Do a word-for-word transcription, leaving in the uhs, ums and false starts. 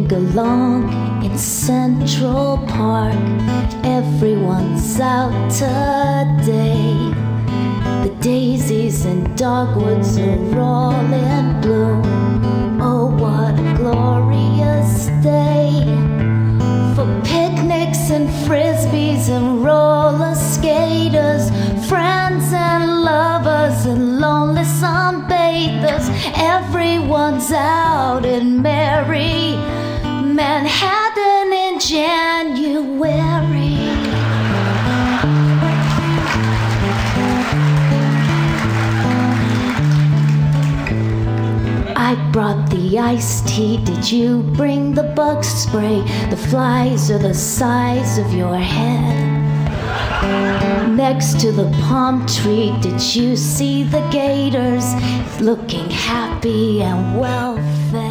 along in Central Park. Everyone's out today. The daisies and dogwoods are all in bloom. Oh, what a glorious day for picnics and frisbees and roller skaters, friends and lovers and lonely sunbathers. Everyone's out in merry Manhattan in January. I brought the iced tea. Did you bring the bug spray? The flies are the size of your head. Next to the palm tree, did you see the gators looking happy and well fed?